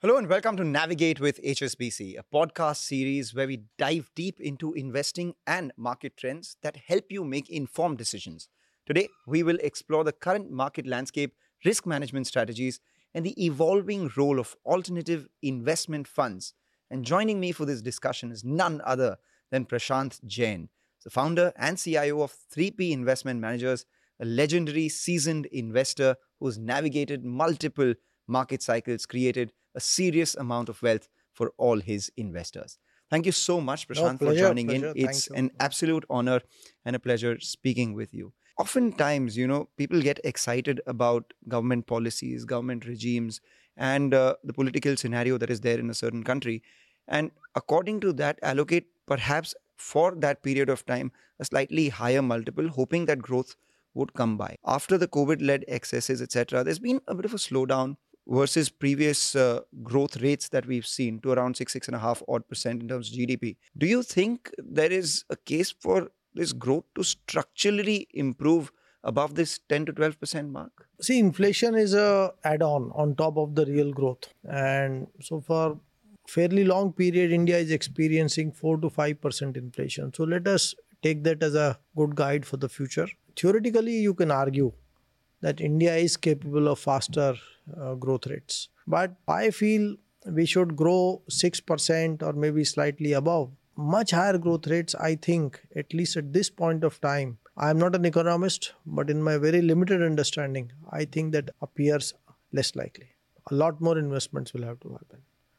Hello and welcome to Navigate with HSBC, a podcast series where we dive deep into investing and market trends that help you make informed decisions. Today, we will explore the current market landscape, risk management strategies, and the evolving role of alternative investment funds. And joining me for this discussion is none other than Prashant Jain, the founder and CIO of 3P Investment Managers, a legendary seasoned investor who's navigated multiple market cycles, created a serious amount of wealth for all his investors. Thank you so much, No, Prashant, for pleasure, joining in. pleasure. It's Thank you. an absolute honor and a pleasure speaking with you. Oftentimes, people get excited about government policies, government regimes, and the political scenario that is there in a certain country. And according to that, allocate perhaps for that period of time a slightly higher multiple, hoping that growth would come by. After the COVID led excesses, etc., there's been a bit of a slowdown versus previous growth rates that we've seen to around 6.5 odd percent in terms of GDP. Do you think there is a case for this growth to structurally improve above this 10 to 12% mark? See, inflation is a add-on on top of the real growth, and so for fairly long period, India is experiencing 4 to 5% inflation. So let us take that as a good guide for the future. Theoretically, you can argue that India is capable of faster growth rates, but I feel we should grow 6% or maybe slightly above. Much higher growth rates, I think, at least at this point of time. I am not an economist, but in my very limited understanding, I think that appears less likely. A lot more investments will have to happen,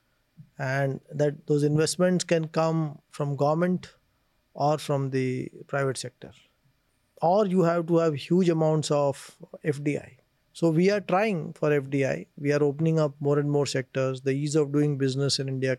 and that those investments can come from government or from the private sector, or you have to have huge amounts of FDI. So we are trying for FDI. We are opening up more and more sectors. The ease of doing business in India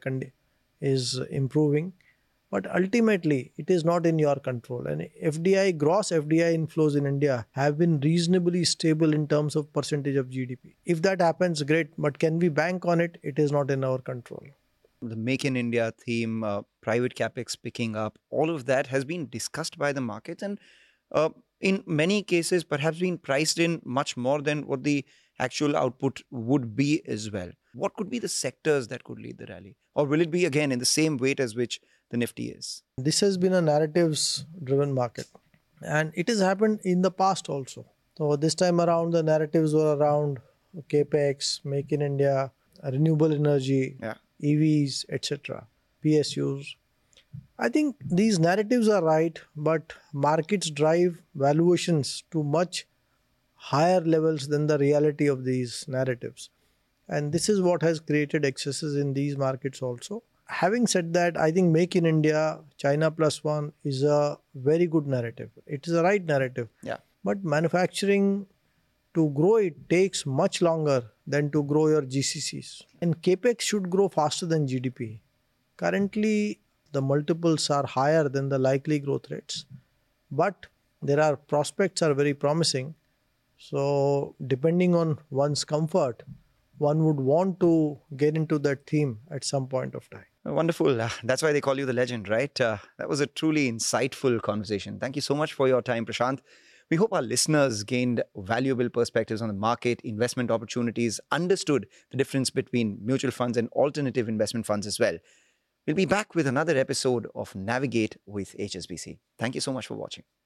is improving, but ultimately it is not in your control. And gross FDI inflows in India have been reasonably stable in terms of percentage of GDP. If that happens, great. But can we bank on it? It is not in our control. The Make in India theme, private capex picking up, all of that has been discussed by the markets and uh, in many cases perhaps been priced in much more than what the actual output would be as well. What could be the sectors that could lead the rally? Or will it be again in the same weight as which the Nifty is? This has been a narratives driven market, and it has happened in the past also. So this time around, the narratives were around capex, make in India, renewable energy, Yeah. EVs, etc., PSUs. I think these narratives are right, but markets drive valuations to much higher levels than the reality of these narratives. And this is what has created excesses in these markets also. Having said that, I think Make in India, China Plus One is a very good narrative. It is a right narrative. Yeah. But manufacturing, to grow it takes much longer than to grow your GCCs. And capex should grow faster than GDP. Currently, the multiples are higher than the likely growth rates, but there are prospects are very promising. So, depending on one's comfort, one would want to get into that theme at some point of time. Wonderful. That's why they call you the legend, right? That was a truly insightful conversation. Thank you so much for your time, Prashant. We hope our listeners gained valuable perspectives on the market, investment opportunities, understood the difference between mutual funds and alternative investment funds as well. We'll be back with another episode of Navigate with HSBC. Thank you so much for watching.